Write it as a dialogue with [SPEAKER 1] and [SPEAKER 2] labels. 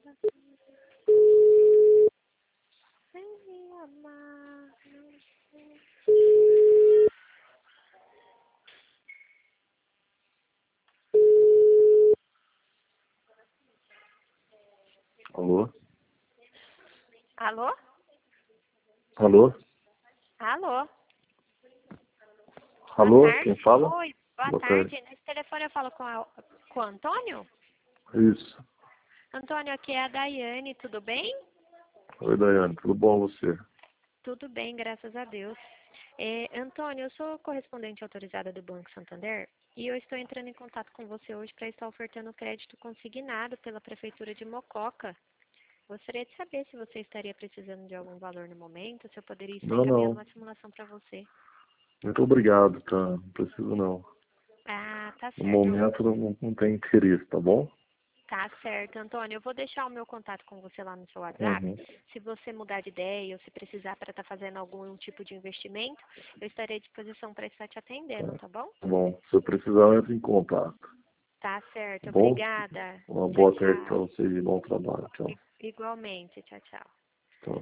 [SPEAKER 1] Alô?
[SPEAKER 2] Alô?
[SPEAKER 1] Alô?
[SPEAKER 2] Alô?
[SPEAKER 1] Alô?
[SPEAKER 2] Boa tarde.
[SPEAKER 1] Quem fala?
[SPEAKER 2] Oi, boa
[SPEAKER 1] Boa
[SPEAKER 2] tarde.
[SPEAKER 1] tarde.
[SPEAKER 2] Nesse telefone eu falo com o Antônio?
[SPEAKER 1] Isso.
[SPEAKER 2] Antônio, aqui é a Daiane, tudo bem?
[SPEAKER 1] Oi, Daiane. Tudo bom você?
[SPEAKER 2] Tudo bem, graças a Deus. Antônio, eu sou correspondente autorizada do Banco Santander e eu estou entrando em contato com você hoje para estar ofertando crédito consignado pela Prefeitura de Mococa. Gostaria de saber se você estaria precisando de algum valor no momento, se eu poderia estar
[SPEAKER 1] Não,
[SPEAKER 2] encaminhando
[SPEAKER 1] não.
[SPEAKER 2] uma simulação para você.
[SPEAKER 1] Muito obrigado, tá? Não preciso não.
[SPEAKER 2] Ah, tá
[SPEAKER 1] No
[SPEAKER 2] certo.
[SPEAKER 1] momento não tem interesse, tá bom?
[SPEAKER 2] Tá certo, Antônio. Eu vou deixar o meu contato com você lá no seu WhatsApp.
[SPEAKER 1] Uhum.
[SPEAKER 2] Se você mudar de ideia ou se precisar para estar fazendo algum tipo de investimento, eu estarei à disposição para estar te atendendo, tá bom?
[SPEAKER 1] Tá bom. Se eu precisar, eu entro em contato.
[SPEAKER 2] Tá
[SPEAKER 1] Tá
[SPEAKER 2] certo.
[SPEAKER 1] bom?
[SPEAKER 2] Obrigada.
[SPEAKER 1] Uma
[SPEAKER 2] Tchau,
[SPEAKER 1] boa tarde pra
[SPEAKER 2] tchau.
[SPEAKER 1] você e bom trabalho. Tchau.
[SPEAKER 2] Igualmente. Tchau, tchau.